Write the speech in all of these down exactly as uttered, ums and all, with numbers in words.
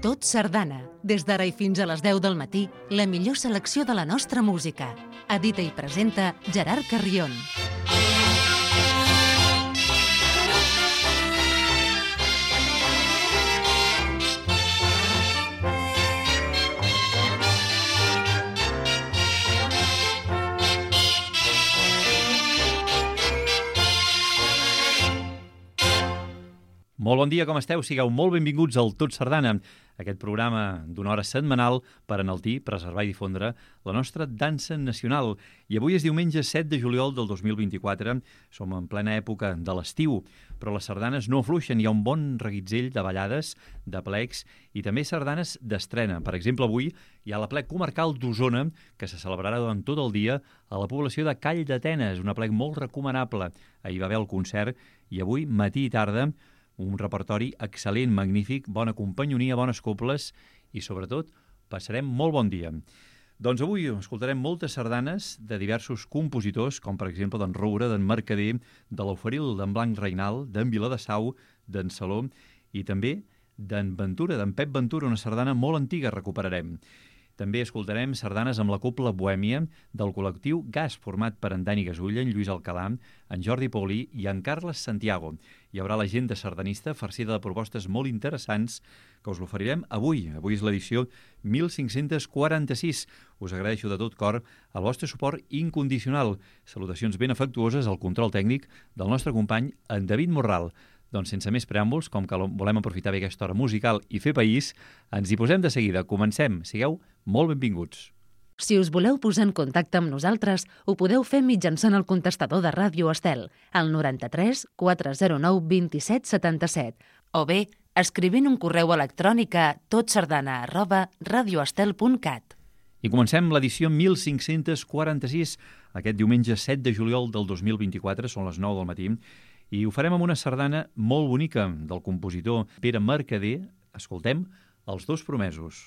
Tot Sardana. Des d'ara i fins a les deu del matí, la millor selecció de la nostra música. Edita i presenta Gerard Carrion. Molt bon dia, com esteu? Sigueu molt benvinguts al Tot Sardana, aquest programa d'una hora setmanal per enaltir, preservar i difondre la nostra dansa nacional. I avui és diumenge set de juliol del dos mil vint-i-quatre, som en plena època de l'estiu, però les sardanes no afluixen, hi ha un bon reguitzell de ballades, de plecs i també sardanes d'estrena. Per exemple, avui hi ha la plec comarcal d'Osona, que se celebrarà durant tot el dia a la població de Call d'Atenes, una plec molt recomanable. Ahir va haver el concert i avui, matí i tarda, un repertori excel·lent, magnífic, bona companyonia, bones coples i, sobretot, passarem molt bon dia. Doncs avui escoltarem moltes sardanes de diversos compositors, com per exemple d'en Roura, d'en Mercader, de l'Oferil, d'en Blanc Reinal, d'en Viladasau, d'en Saló i també d'en Ventura, d'en Pep Ventura, una sardana molt antiga recuperarem. També escoltarem sardanes amb la Copla Bohèmia del col·lectiu Gas, format per en Dani Gasulla, en Lluís Alcalà, en Jordi Paulí i en Carles Santiago. Hi haurà l'agenda sardanista farcida de propostes molt interessants que us l'oferirem avui. Avui és l'edició mil cinc-cents quaranta-sis. Us agraeixo de tot cor el vostre suport incondicional. Salutacions ben afectuoses al control tècnic del nostre company, en David Morral. Doncs sense més preàmbuls, com que volem aprofitar bé aquesta hora musical i fer país, ens hi posem de seguida. Comencem. Sigueu molt benvinguts. Si us voleu posar en contacte amb nosaltres, ho podeu fer mitjançant el contestador de Ràdio Estel, al noranta-tres quatre zero nou dos set set set, o bé escrivint un correu electrònic a totsardana arroba radioestel punt cat. I comencem l'edició mil cinc-cents quaranta-sis, aquest diumenge set de juliol del dos mil vint-i-quatre, són les nou del matí, i ho farem amb una sardana molt bonica del compositor Pere Mercader. Escoltem Els dos promesos.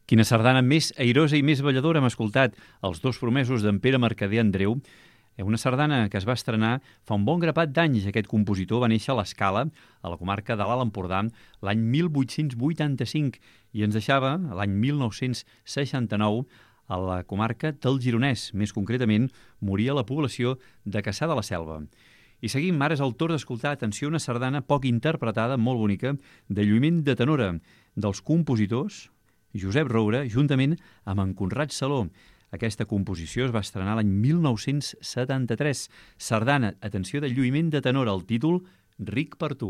Quina sardana més airosa i més balladora hem escoltat, Els dos promesos d'en Pere Mercader Andreu. Una sardana que es va estrenar fa un bon grapat d'anys. Aquest compositor va néixer a l'Escala, a la comarca de l'Alt Empordà, l'any mil vuit-cents vuitanta-cinc i ens deixava, l'any mil nou-cents seixanta-nou, a la comarca del Gironès. Més concretament, moria a la població de Cassà de la Selva. I seguim, ara és el torn d'escoltar, atenció, una sardana poc interpretada, molt bonica, de lluïment de tenora, dels compositors Josep Roura, juntament amb en Conrad Saló. Aquesta composició es va estrenar l'any mil nou-cents setanta-tres. Sardana, atenció, de lluïment de tenora, el títol Ric per tu.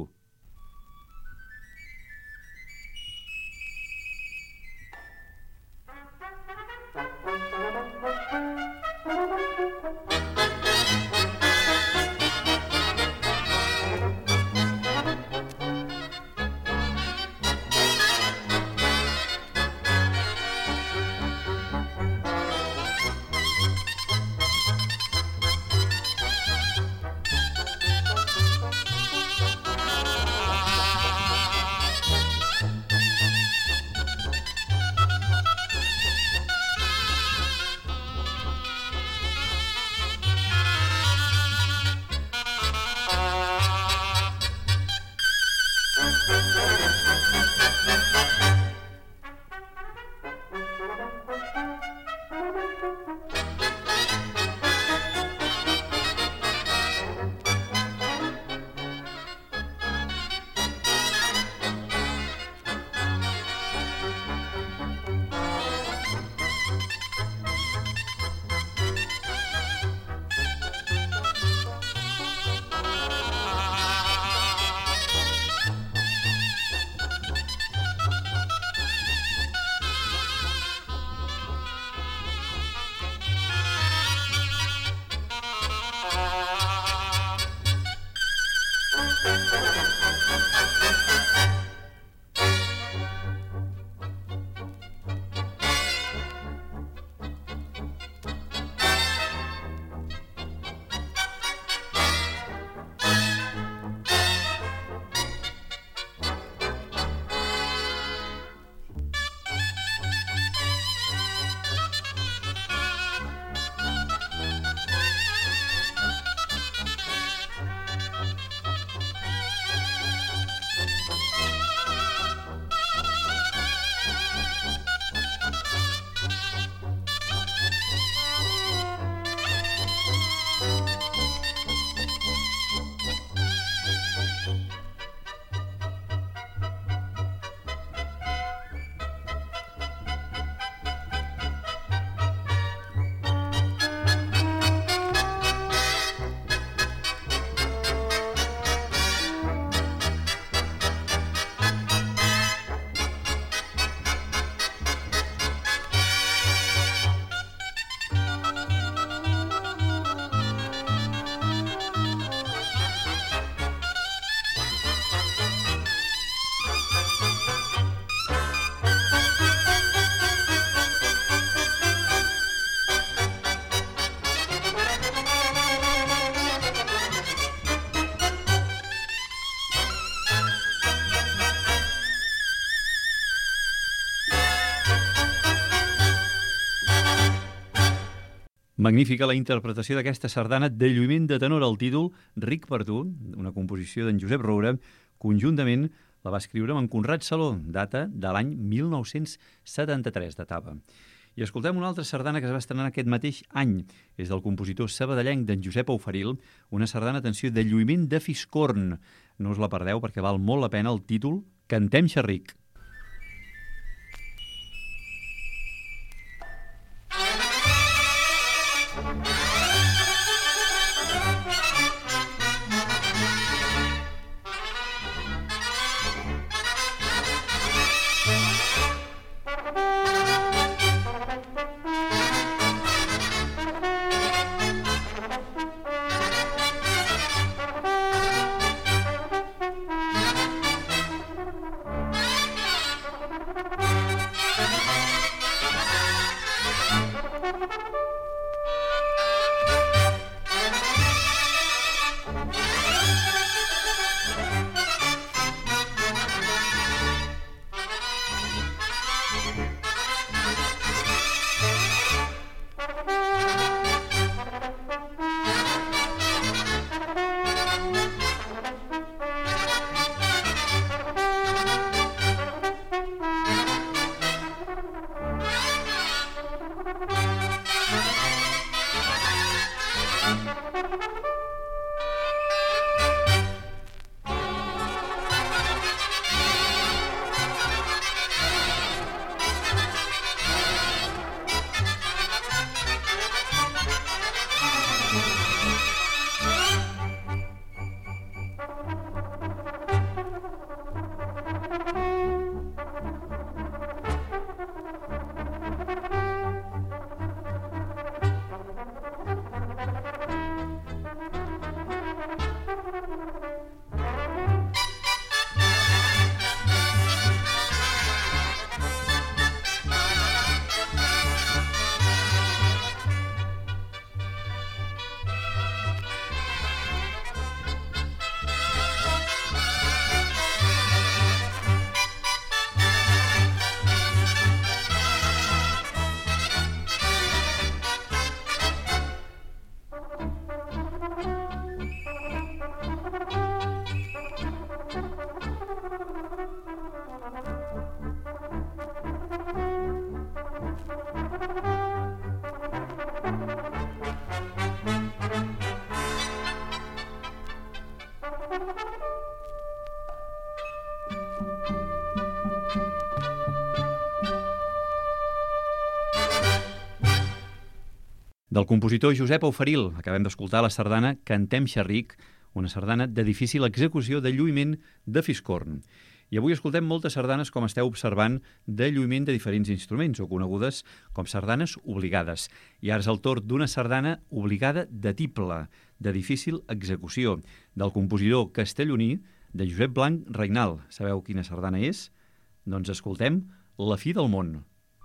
Magnífica la interpretació d'aquesta sardana de lluïment de tenor, el títol Ric per tu, una composició d'en Josep Roura. Conjuntament la va escriure amb en Conrad Saló, data de l'any mil nou-cents setanta-tres, datava. I escoltem una altra sardana que es va estrenar aquest mateix any. És del compositor sabadellenc d'en Josep Auferil, una sardana, atenció, de lluïment de fiscorn. No us la perdeu perquè val molt la pena el títol Cantem xerric. Del compositor Josep Auferil acabem d'escoltar la sardana Cantem Xerric, una sardana de difícil execució de lluïment de fiscorn. I avui escoltem moltes sardanes, com esteu observant, de lluïment de diferents instruments, o conegudes com sardanes obligades. I ara és el torn d'una sardana obligada de tible, de difícil execució, del compositor castelloní de Josep Blanc Reinal. Sabeu quina sardana és? Doncs escoltem La fi del món.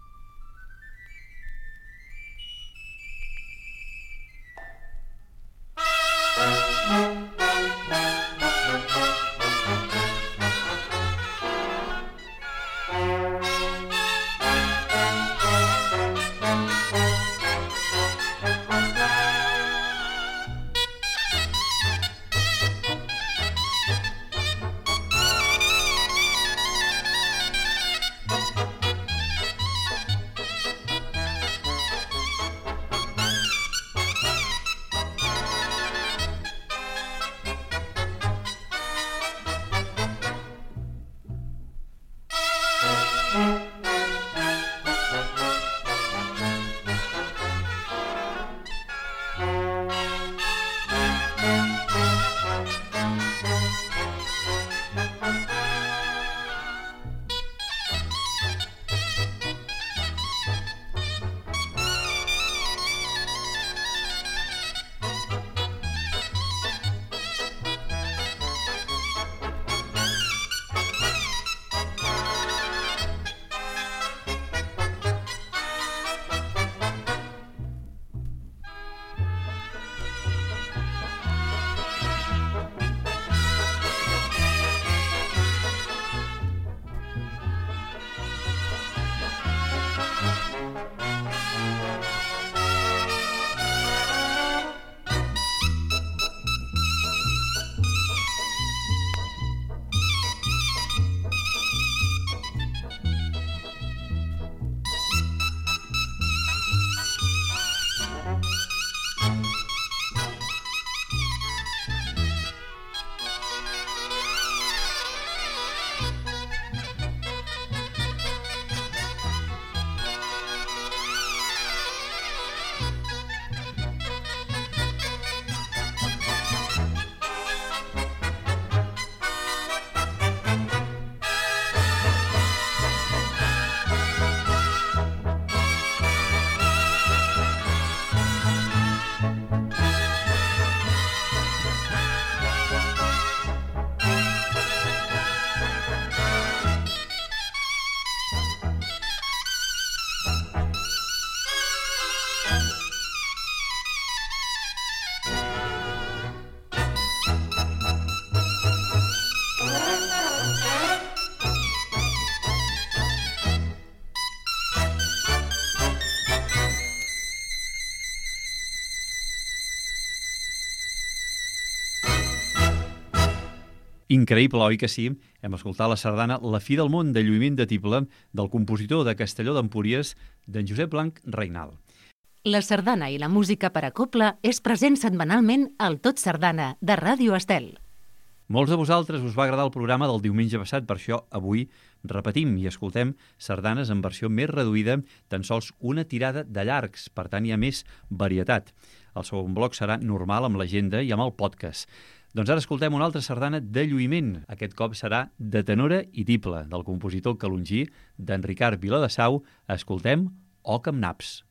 Increïble, oi que sí? Hem escoltat la sardana La fi del món de lluïment de tible del compositor de Castelló d'Empúries, d'en Josep Blanc Reinal. La sardana i la música per a cobla és present setmanalment al Tot Sardana, de Ràdio Estel. Molts de vosaltres us va agradar el programa del diumenge passat, per això avui repetim i escoltem sardanes en versió més reduïda, tan sols una tirada de llargs, per tant hi ha més varietat. El segon bloc serà normal amb l'agenda i amb el podcast. Doncs ara escoltem una altra sardana de lluïment. Aquest cop serà de tenora i tible, del compositor calongí d'en Ricard Viladesau. Escoltem O que em naps.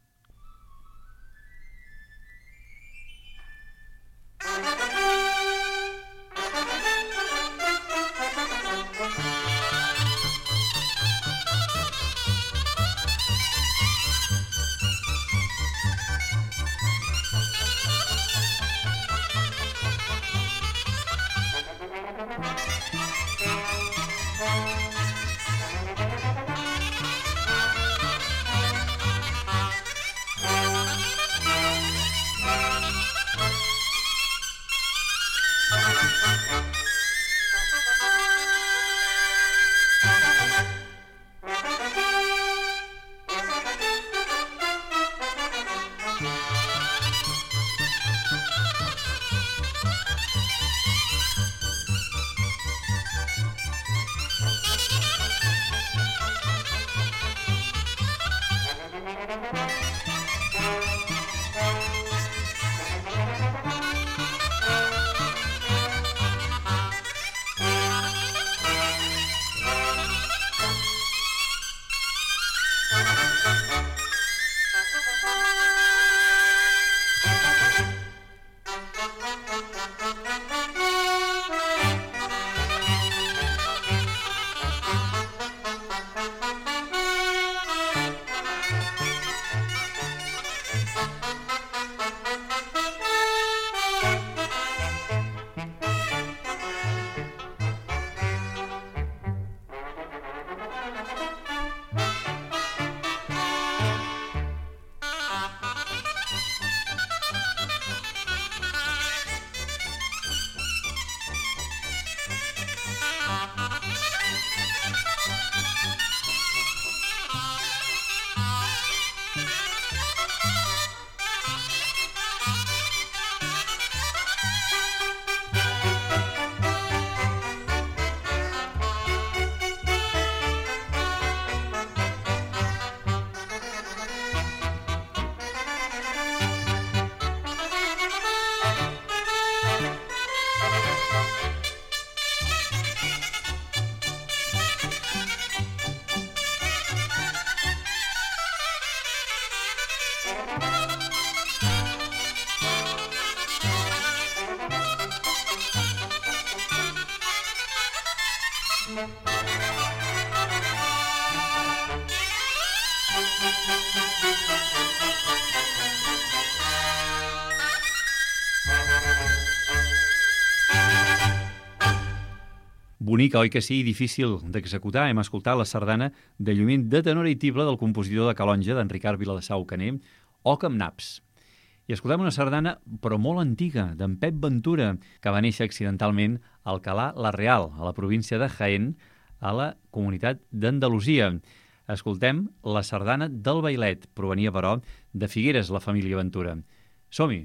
Bonica, oi que sí, difícil d'executar. Hem escoltat la sardana de Llumint de tenora i tible del compositor de Calonge, d'en Ricard Viladesau Caner, Oca amb naps. I escoltem una sardana, però molt antiga, d'en Pep Ventura, que va néixer accidentalment a Alcalá la Real, a la província de Jaén, a la comunitat d'Andalusia. Escoltem la sardana del Bailet, provenia, però, de Figueres, la família Ventura. Som-hi!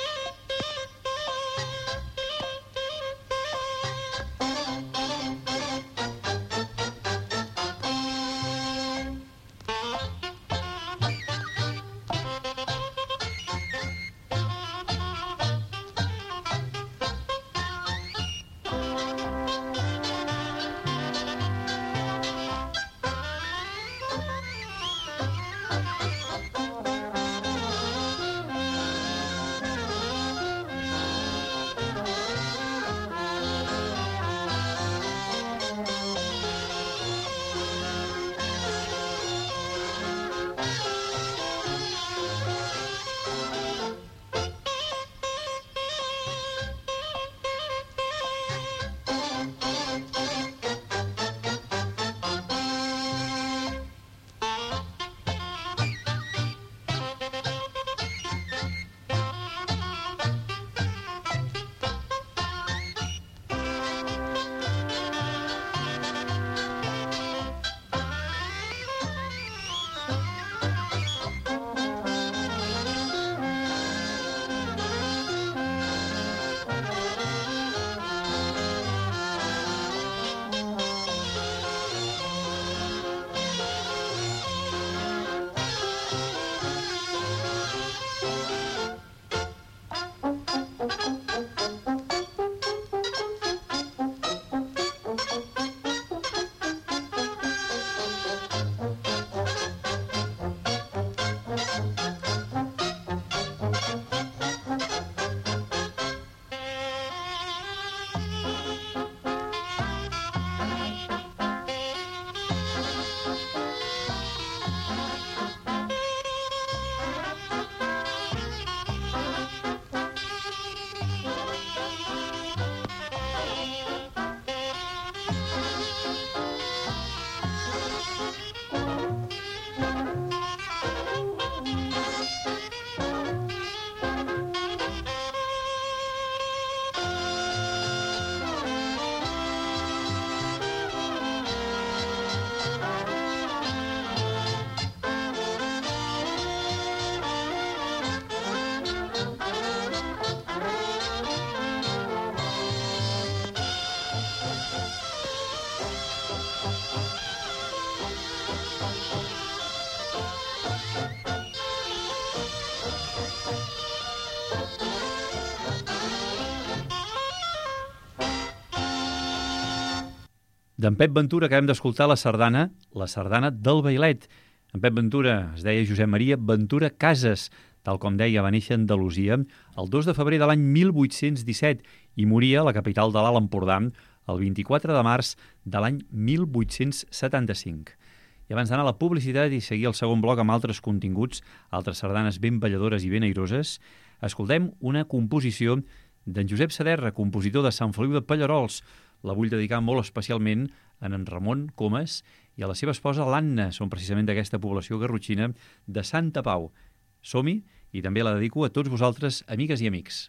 D'en Pep Ventura acabem d'escoltar la sardana, la sardana del Bailet. En Pep Ventura es deia Josep Maria Ventura Casas, tal com deia, va néixer a Andalusia el dos de febrer de l'any mil vuit-cents disset i moria a la capital de l'Alt Empordà el vint-i-quatre de març de l'any mil vuit-cents setanta-cinc. I abans d'anar a la publicitat i seguir el segon bloc amb altres continguts, altres sardanes ben balladores i ben airoses, escoltem una composició d'en Josep Saderra, compositor de Sant Feliu de Pallerols. La vull dedicar molt especialment a en Ramon Comas i a la seva esposa l'Anna. Són precisament d'aquesta població garrotxina de Santa Pau. Som-hi i també la dedico a tots vosaltres, amigues i amics.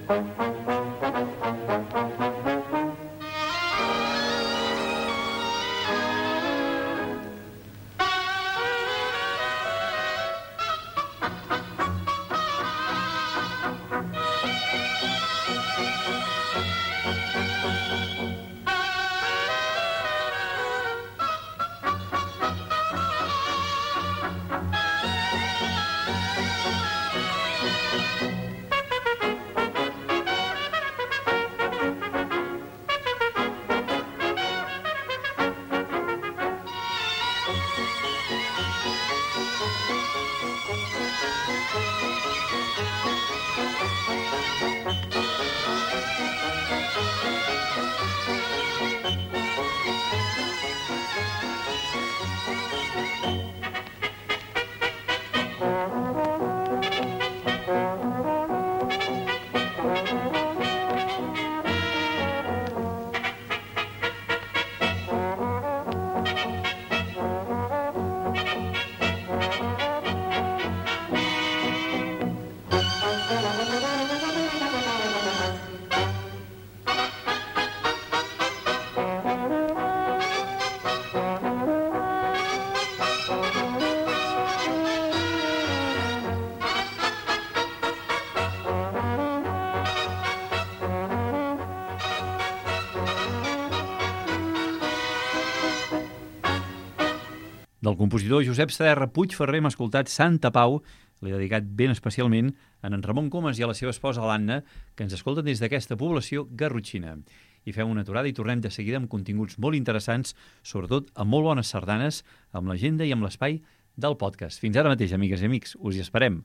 Del compositor Josep Saderra Puigferrer hem escoltat Santa Pau, l'he dedicat ben especialment a en Ramon Comas i a la seva esposa l'Anna, que ens escolten des d'aquesta població garrotxina. I fem una aturada i tornem de seguida amb continguts molt interessants, sobretot amb molt bones sardanes, amb l'agenda i amb l'espai del podcast. Fins ara mateix, amigues i amics, us hi esperem.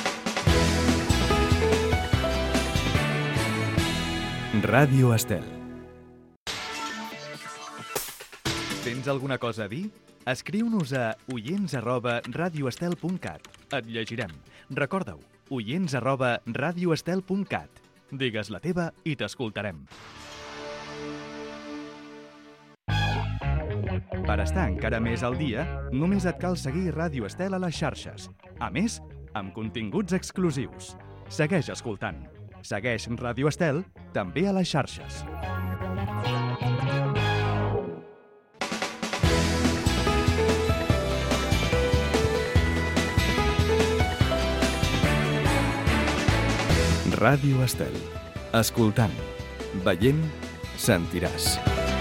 Ràdio Estel. Tens alguna cosa a dir? Escriu-nos a oients arroba radioestel punt cat. Et llegirem. Recorda-ho, oients arroba radioestel punt cat. Digues la teva i t'escoltarem. Per estar encara més al dia, només et cal seguir Ràdio Estel a les xarxes. A més, amb continguts exclusius. Segueix escoltant. Segueix Ràdio Estel també a les xarxes. Ràdio Estel. Escoltant, veient, sentiràs.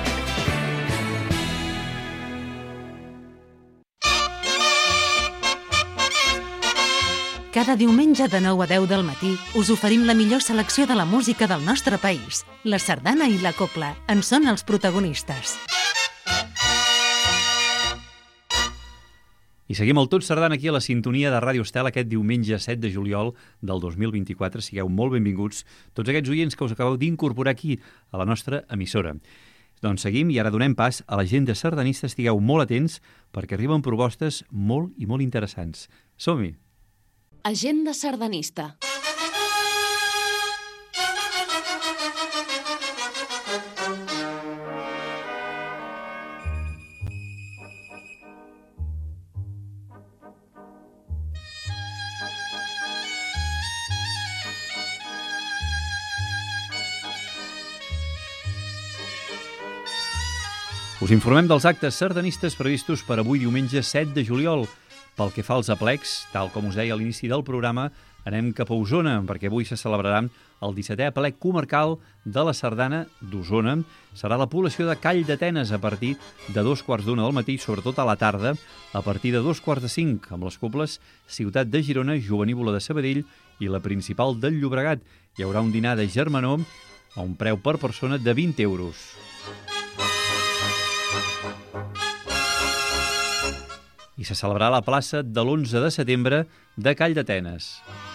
Cada diumenge de nou a deu del matí us oferim la millor selecció de la música del nostre país. La sardana i la copla en són els protagonistes. I seguim el Tot Sardana aquí a la sintonia de Ràdio Estel aquest diumenge set de juliol del dos mil vint-i-quatre. Sigueu molt benvinguts tots aquests oients que us acabeu d'incorporar aquí a la nostra emissora. Doncs seguim i ara donem pas a l'agenda sardanista. Estigueu molt atents perquè arriben propostes molt i molt interessants. Som-hi! Agenda sardanista. Us informem dels actes sardanistes previstos per avui diumenge set de juliol. Pel que fa als aplecs, tal com us deia a l'inici del programa, anem cap a Osona, perquè avui se celebrarà el dissetè aplec comarcal de la sardana d'Osona. Serà la població de Call d'Atenes a partir de dos quarts d'una del matí, sobretot a la tarda, a partir de dos quarts de cinc, amb les cobles Ciutat de Girona, Jovenívola de Sabadell i la principal del Llobregat. Hi haurà un dinar de germanor a un preu per persona de vint euros. I se celebrarà a la plaça de l'onze de setembre de Call d'Atenes.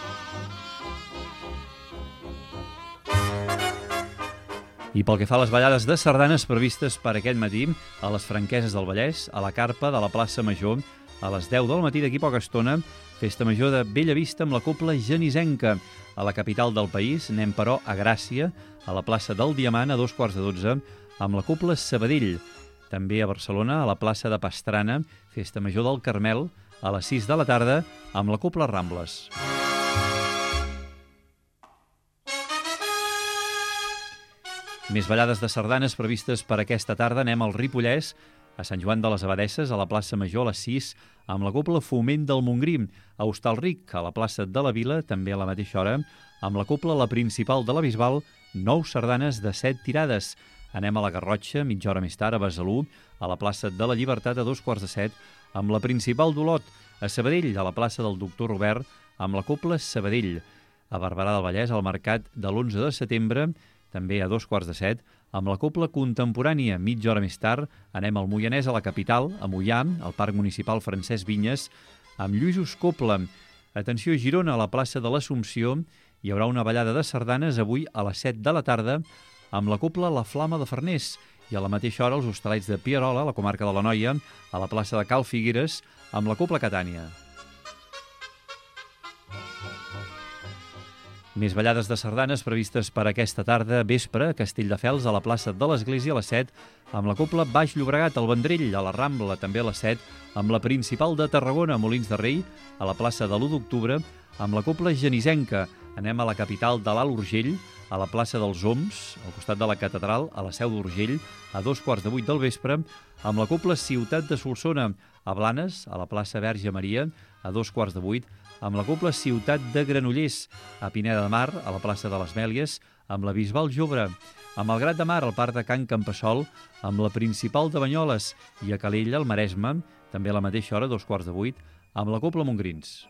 I pel que fa a les ballades de sardanes previstes per aquest matí, a les Franqueses del Vallès, a la carpa de la plaça Major, a les deu del matí d'aquí poca estona, festa major de Bella Vista amb la copla genisenca. A la capital del país anem, però, a Gràcia, a la plaça del Diamant, a dos quarts de dotze, amb la copla Sabadell. També a Barcelona, a la plaça de Pastrana, festa major del Carmel, a les sis de la tarda, amb la copla Rambles. Més ballades de sardanes previstes per aquesta tarda. Anem al Ripollès, a Sant Joan de les Abadesses, a la plaça Major a les sis, amb la Cobla Foment del Montgrí. A Hostalric, a la plaça de la Vila, també a la mateixa hora, amb la Cobla La Principal de la Bisbal, nou sardanes de set tirades. Anem a la Garrotxa, mitja hora més tard, a Besalú, a la plaça de la Llibertat, a dos quarts de set, amb la Principal d'Olot. A Sabadell, a la plaça del Doctor Robert, amb la Cobla Sabadell. A Barberà del Vallès, al mercat de l'onze de setembre, també a dos quarts de set, amb la Cobla Contemporània. Mitja hora més tard anem al Moianès, a la capital, a Moià, al Parc Municipal Francesc Vinyes, amb Lluïsos Cobla. Atenció, a Girona, a la plaça de l'Assumpció, hi haurà una ballada de sardanes avui a les set de la tarda, amb la Cobla La Flama de Farners. I a la mateixa hora, els Hostalets de Pierola, a la comarca de l'Anoia, a la plaça de Cal Figueres, amb la Cobla Catània. Més ballades de sardanes previstes per aquesta tarda, vespre, a Castelldefels, a la plaça de l'Església, a les set, amb la Cobla Baix Llobregat, al Vendrell, a la Rambla, també a les set, amb la Principal de Tarragona, a Molins de Rei, a la plaça de l'u d'octubre, amb la Cobla Genisenca. Anem a la capital de l'Alt Urgell, a la plaça dels Oms, al costat de la catedral, a la Seu d'Urgell, a dos quarts de vuit del vespre, amb la Cobla Ciutat de Solsona, a Blanes, a la plaça Verge Maria, a dos quarts de vuit, amb la Cobla Ciutat de Granollers, a Pineda de Mar, a la plaça de les Mèlies, amb la Bisbal Jove, a Malgrat de Mar, al Parc de Can Campassol, amb la Principal de Banyoles, i a Calella, al Maresme, també a la mateixa hora, dos quarts de vuit, amb la Cobla Montgrins.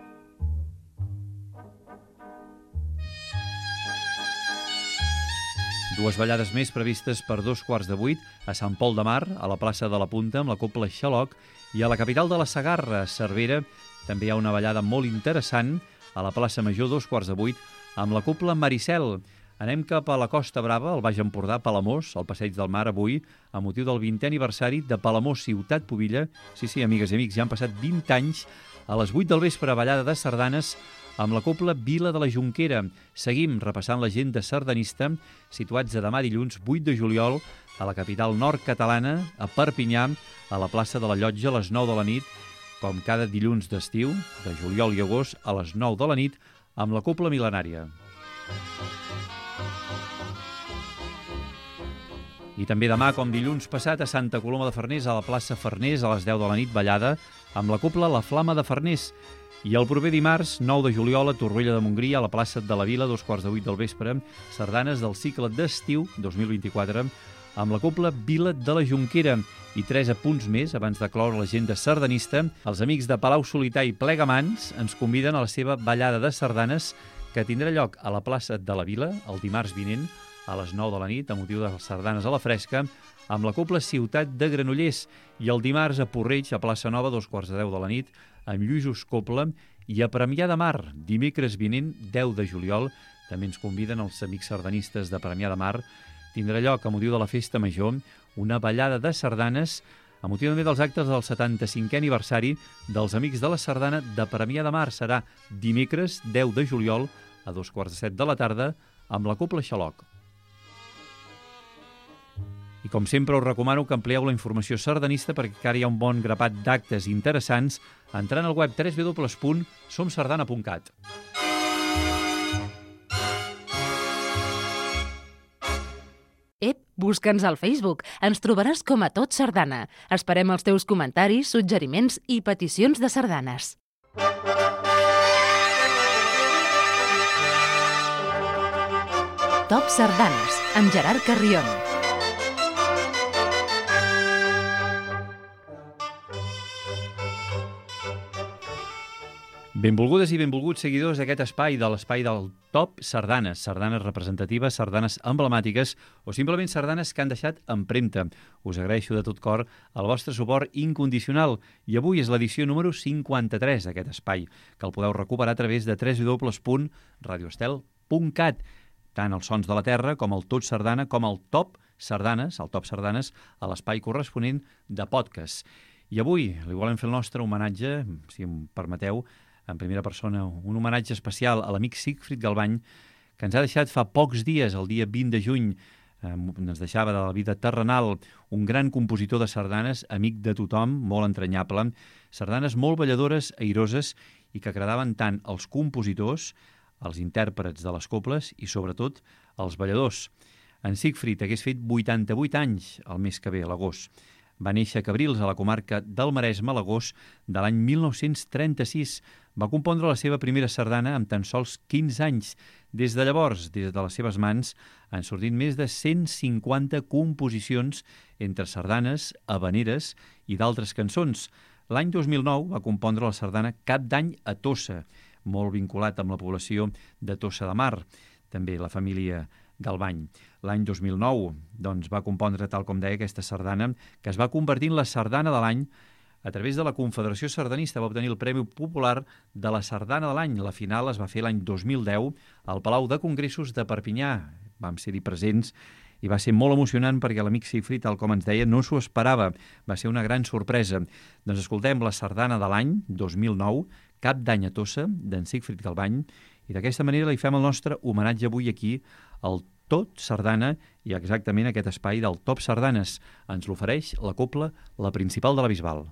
Dues ballades més previstes per dos quarts de vuit a Sant Pol de Mar, a la plaça de la Punta, amb la Cobla Xaloc, i a la capital de la Segarra, Cervera, també hi ha una ballada molt interessant a la plaça Major, dos quarts de vuit, amb la Cobla Maricel. Anem cap a la Costa Brava, al Baix Empordà, Palamós, al Passeig del Mar, avui, a motiu del vintè aniversari de Palamós Ciutat Pubilla. Sí, sí, amigues i amics, ja han passat vint anys. A les vuit del vespre, ballada de sardanes amb la Cobla Vila de la Jonquera. Seguim repassant l'agenda sardanista, situats a demà dilluns vuit de juliol a la capital nord catalana, a Perpinyà, a la plaça de la Llotja, a les nou de la nit, com cada dilluns d'estiu, de juliol i agost, a les nou de la nit, amb la Cobla Mil·lenària. I també demà, com dilluns passat, a Santa Coloma de Farners, a la plaça Farners, a les deu de la nit, ballada amb la Cobla La Flama de Farners. I el proper dimarts, nou de juliol, a Torroella de Montgrí, a la plaça de la Vila, dos quarts de vuit del vespre, sardanes del cicle d'estiu dos mil vint-i-quatre, amb la Cobla Vila de la Jonquera. I tres apunts més, abans de cloure l'agenda sardanista, els amics de Palau Solità i Plegamans ens conviden a la seva ballada de sardanes, que tindrà lloc a la plaça de la Vila el dimarts vinent, a les nou de la nit, a motiu de les sardanes a la fresca, amb la Cobla Ciutat de Granollers, i el dimarts a Porreig, a plaça Nova, dos quarts de deu de la nit, amb Lluïsos Cobla, i a Premià de Mar, dimecres vinent, deu de juliol, també ens conviden els amics sardanistes de Premià de Mar. Tindrà lloc, a motiu de la Festa Major, una ballada de sardanes, a motiu també dels actes del setanta-cinquè aniversari dels Amics de la Sardana de Premià de Mar. Serà dimecres, deu de juliol, a dos quarts de set de la tarda, amb la Cobla Xaloc. I com sempre us recomano que amplieu la informació sardanista, perquè encara hi ha un bon grapat d'actes interessants entrant al web w w w punt som sardana punt cat. Ep, busca'ns al Facebook. Ens trobaràs com a Tot Sardana. Esperem els teus comentaris, suggeriments i peticions de sardanes. Top Sardanes, amb Gerard Carrion. Benvolgudes i benvolguts seguidors d'aquest espai, de l'espai del Top Sardanes, sardanes representatives, sardanes emblemàtiques o simplement sardanes que han deixat empremta. Us agraeixo de tot cor el vostre suport incondicional i avui és l'edició número cinquanta-tres d'aquest espai, que el podeu recuperar a través de w w w punt radio estel punt cat. Tant els sons de la terra com el Tot Sardana com el Top Sardanes, el Top Sardanes, a l'espai corresponent de podcast. I avui li volem fer el nostre homenatge, si em permeteu, en primera persona, un homenatge especial a l'amic Sigfrid Galbany, que ens ha deixat fa pocs dies, el dia vint de juny, eh, ens deixava de la vida terrenal, un gran compositor de sardanes, amic de tothom, molt entranyable, sardanes molt balladores, airoses, i que agradaven tant als compositors, als intèrprets de les cobles i, sobretot, als balladors. En Siegfried hagués fet vuitanta-vuit anys el mes que ve, a l'agost. Va néixer a Cabrils, a la comarca del Maresme, a l'agost de l'any mil nou-cents trenta-sis. Va compondre la seva primera sardana amb tan sols quinze anys. Des de llavors, des de les seves mans, han sortit més de cent cinquanta composicions entre sardanes, habaneres i d'altres cançons. L'any dos mil nou va compondre la sardana Cap d'Any a Tossa, molt vinculat amb la població de Tossa de Mar, també la família Galvany. L'any dos mil nou doncs, va compondre, tal com deia, aquesta sardana, que es va convertir en la sardana de l'any. A través de la Confederació Sardanista va obtenir el Premi Popular de la Sardana de l'any. La final es va fer l'any dos mil deu al Palau de Congressos de Perpinyà. Vam ser-hi presents i va ser molt emocionant perquè l'amic Siegfried, tal com ens deia, no s'ho esperava. Va ser una gran sorpresa. Doncs escoltem la sardana de l'any dos mil nou, Cap d'Any a Tossa, d'en Siegfried Galvany, i d'aquesta manera li fem el nostre homenatge avui aquí al Tot Sardana i exactament aquest espai del Top Sardanes. Ens l'ofereix la cobla, la principal de la Bisbal.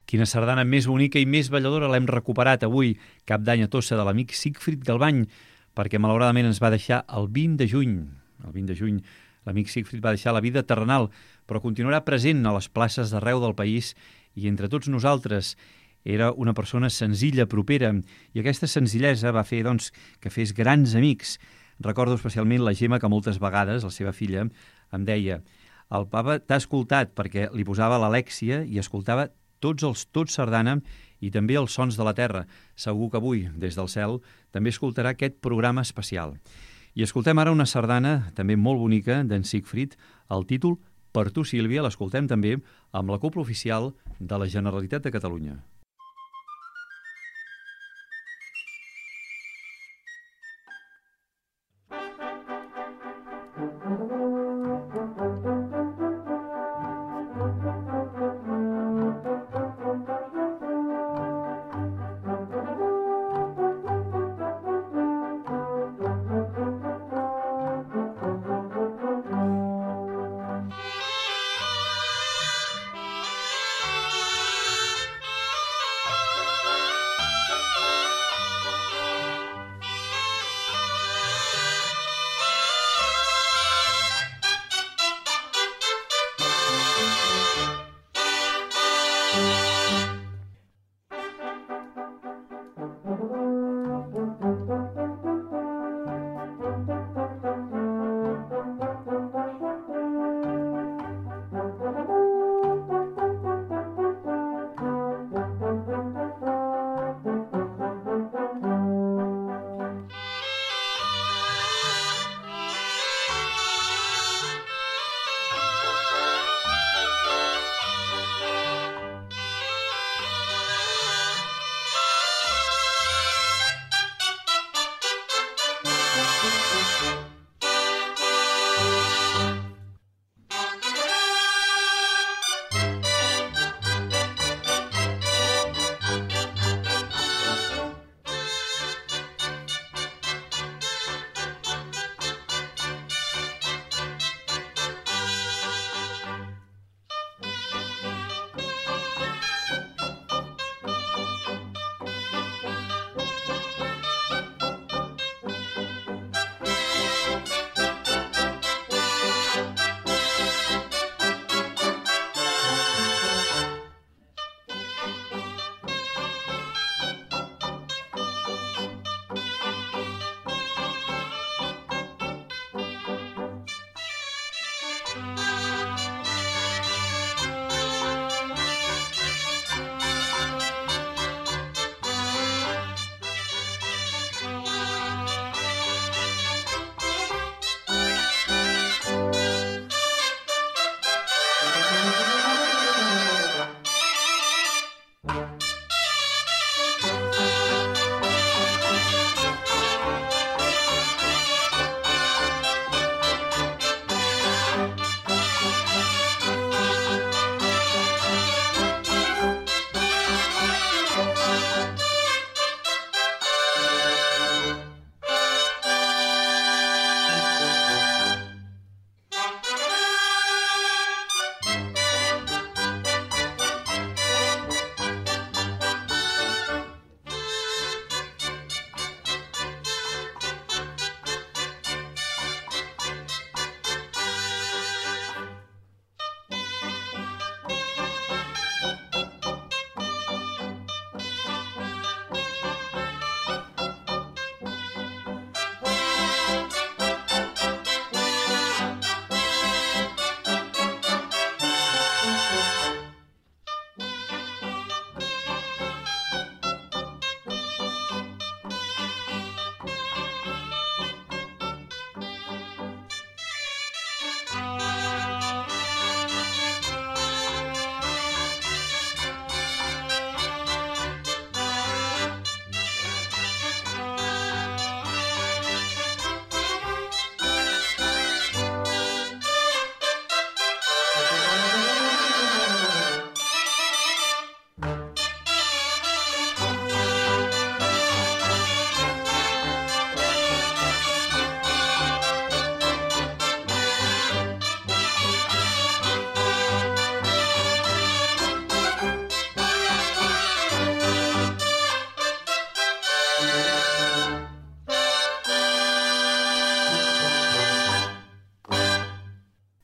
Quina sardana més bonica i més balladora l'hem recuperat avui, cap d'any a Tossa, de l'amic Sigfrid Galbany, perquè malauradament ens va deixar el vint de juny. El vint de juny l'amic Sigfrid va deixar la vida terrenal, però continuarà present a les places d'arreu del país i entre tots nosaltres. Era una persona senzilla, propera, i aquesta senzillesa va fer doncs, que fes grans amics. Recordo especialment la Gemma, que moltes vegades, la seva filla, em deia: el papa t'ha escoltat, perquè li posava l'Alèxia i escoltava tots els Tot Sardana i també els Sons de la Terra. Segur que avui, des del cel, també escoltarà aquest programa especial. I escoltem ara una sardana també molt bonica d'en Sigfrid, el títol Per tu, Sílvia, l'escoltem també amb la Cobla Oficial de la Generalitat de Catalunya.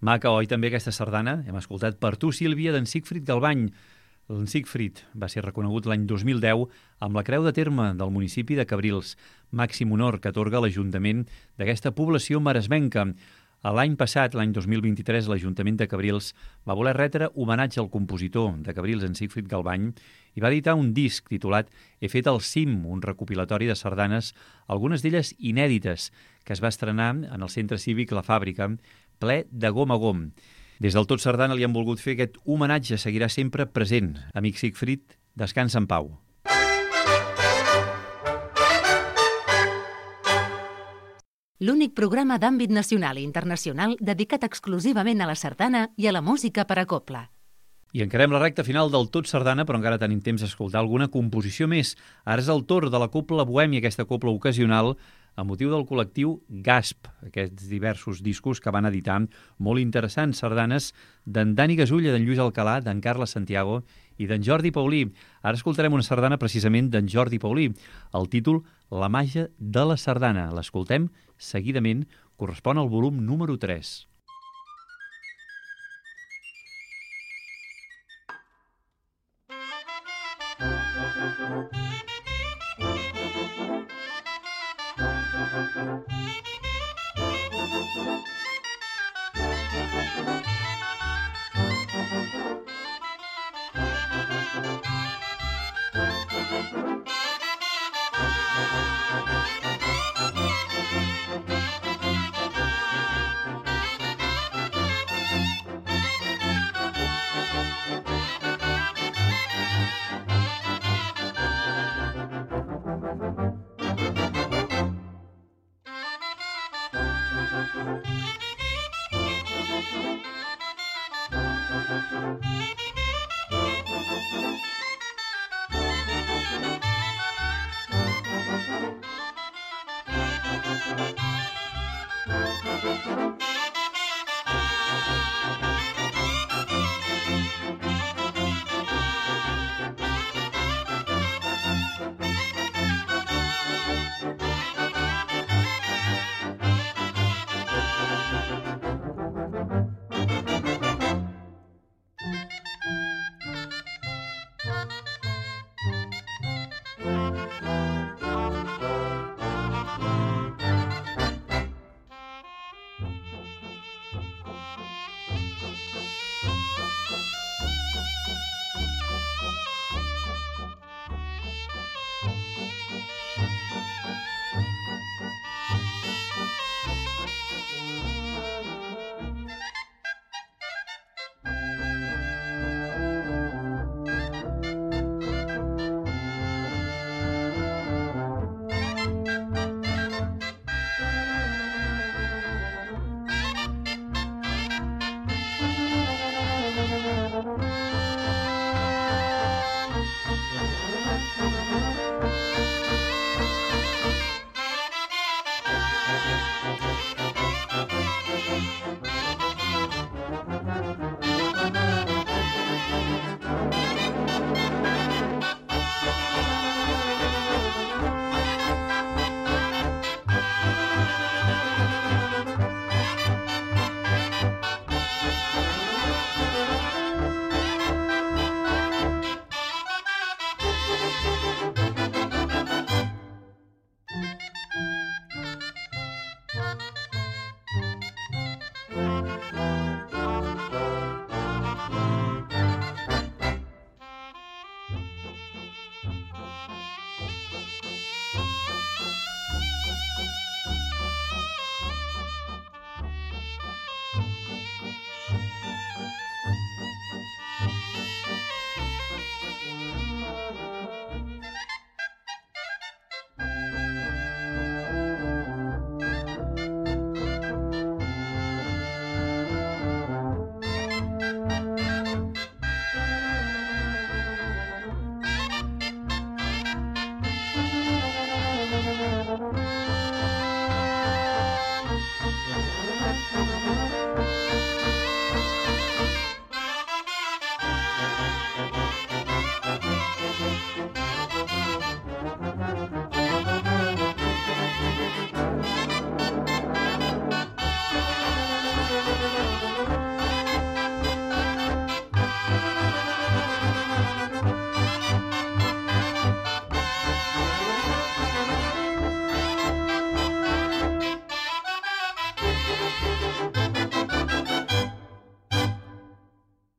Maca, oi, també aquesta sardana? Hem escoltat Per tu, Sílvia, d'en Sigfrid Galbany. En Sigfrid va ser reconegut l'any dos mil deu amb la Creu de Terme del municipi de Cabrils, màxim honor que atorga l'Ajuntament d'aquesta població maresmenca. L'any passat, l'any dos mil vint-i-tres, l'Ajuntament de Cabrils va voler retre homenatge al compositor de Cabrils, en Sigfrid Galbany, i va editar un disc titulat He fet el cim, un recopilatori de sardanes, algunes d'elles inèdites, que es va estrenar en el Centre Cívic La Fàbrica, ple de gom a gom. Des del Tot Sardana li han volgut fer aquest homenatge, seguirà sempre present. Amic Sigfrid, descansa en pau. L'únic programa d'àmbit nacional i internacional dedicat exclusivament a la sardana i a la música per a cobla. I encarem la recta final del Tot Sardana, però encara tenim temps d'escoltar alguna composició més. Ara és el torn de la cobla bohèmia, aquesta cobla ocasional, a motiu del col·lectiu Gasp, aquests diversos discos que van editar molt interessants, sardanes d'en Dani Gasulla, d'en Lluís Alcalà, d'en Carles Santiago i d'en Jordi Paulí. Ara escoltarem una sardana precisament d'en Jordi Paulí. El títol La màgia de la sardana. L'escoltem seguidament, correspon al volum número tres.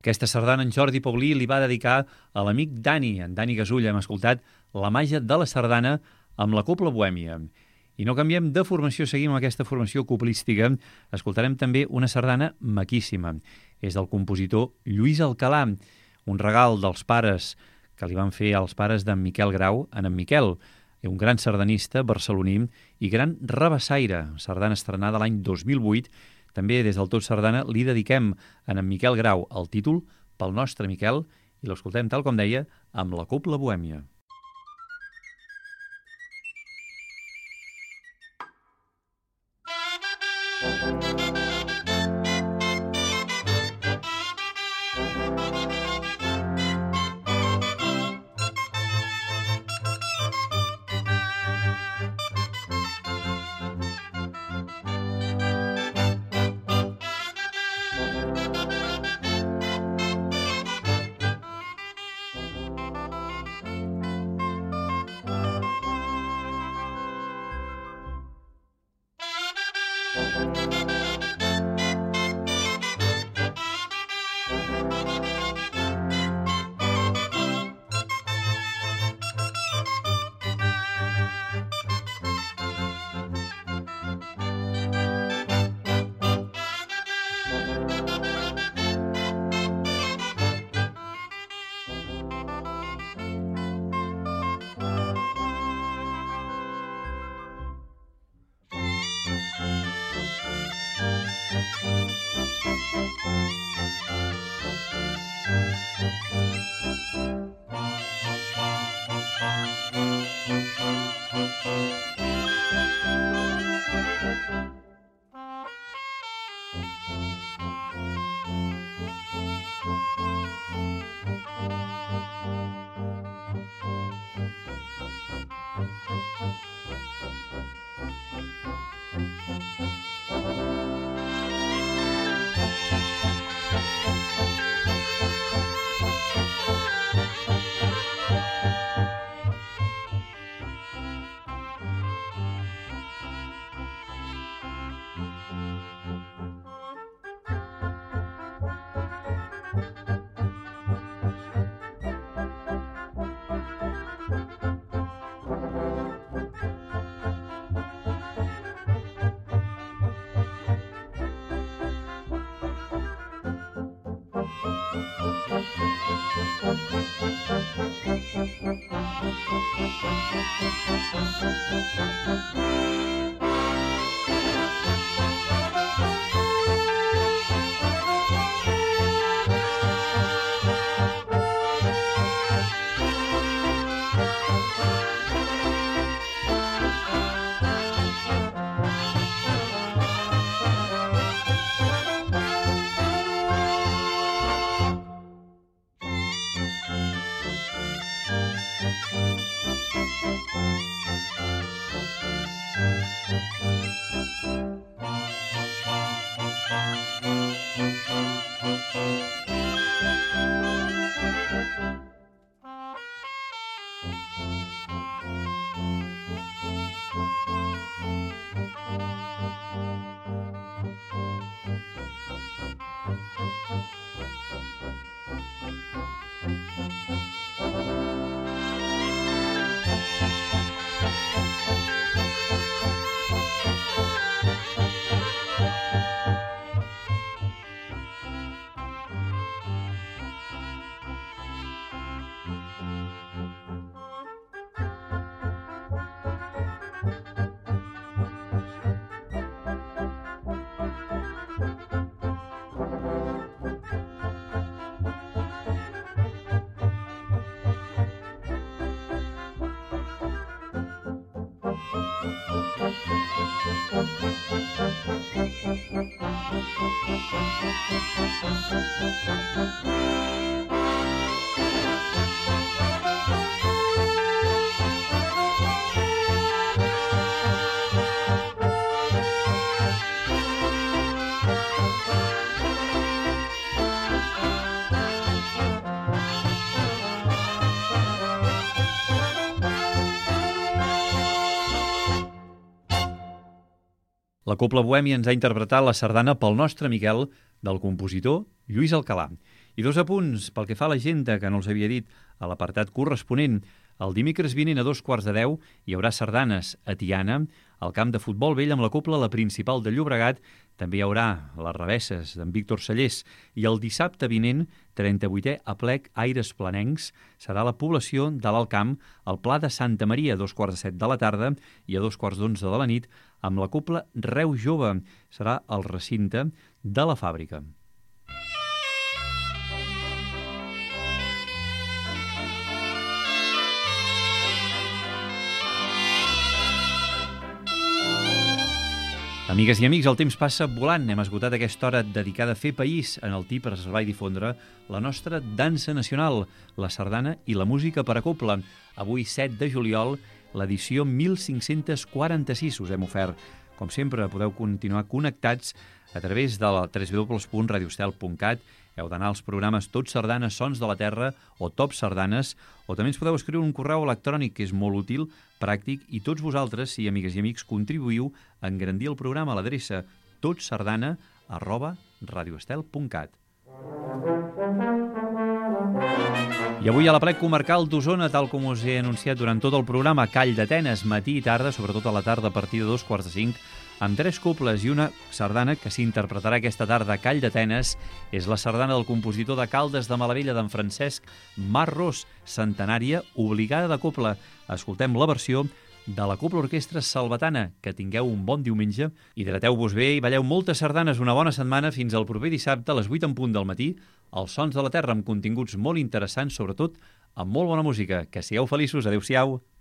Aquesta sardana en Jordi Paulí li va dedicar a l'amic Dani, en Dani Gasull. Hem escoltat La màgia de la sardana amb la Cobla Bohèmia. I no canviem de formació, seguim amb aquesta formació coplística. Escoltarem també una sardana maquíssima. És del compositor Lluís Alcalà, un regal dels pares que li van fer als pares d'en Miquel Grau, en en Miquel, un gran sardanista barceloní i gran rabassaire, sardana estrenada l'any dos mil vuit. També des del Tot Sardana li dediquem a en Miquel Grau el títol pel nostre Miquel i l'escoltem, tal com deia, amb la Cobla Bohèmia. La Cobla Bohèmia ens ha interpretat la sardana pel nostre Miquel del compositor Lluís Alcalà. I dos apunts pel que fa a l'agenda, que no els havia dit, a l'apartat corresponent. El dimecres vinent a dos quarts de deu hi haurà sardanes a Tiana, al camp de futbol vell amb la Cobla, la principal de Llobregat. També hi haurà les revesses d'en Víctor Sallés. I el dissabte vinent, trenta-vuitè Aplec Aires Planencs, serà la població de l'Alt Camp, al Pla de Santa Maria, a dos quarts de set de la tarda i a dos quarts d'onze de la nit, amb la Cobla Reus Jove. Serà el recinte de la fàbrica. Amigues i amics, el temps passa volant. Hem esgotat aquesta hora dedicada a fer país, enaltir, preservar i difondre la nostra dansa nacional, la sardana i la música per a cobla. Avui, set de juliol, l'edició mil cinc-cents quaranta-sis us hem ofert. Com sempre, podeu continuar connectats a través de la w w w punt radio estel punt cat. Heu d'anar als programes Tot Sardanes, Sons de la Terra o Top Sardanes, o també ens podeu escriure un correu electrònic que és molt útil, pràctic, i tots vosaltres, si amigues i amics, contribuïu a engrandir el programa a l'adreça totsardana arroba radioestel punt cat. I avui a la plec comarcal d'Osona, tal com us he anunciat durant tot el programa, Call d'Atenes, matí i tarda, sobretot a la tarda a partir de dos quarts de cinc, amb tres cobles i una sardana que s'interpretarà aquesta tarda a Call d'Atenes. És la sardana del compositor de Caldes de Malavella, d'en Francesc Marros, centenària, obligada de cobla. Escoltem la versió de la Cobla Orquestra Salvatana. Que tingueu un bon diumenge, hidrateu-vos bé i balleu moltes sardanes. Una bona setmana fins al proper dissabte a les vuit en punt del matí, als Sons de la Terra, amb continguts molt interessants, sobretot amb molt bona música. Que sigueu feliços. Adéu-siau.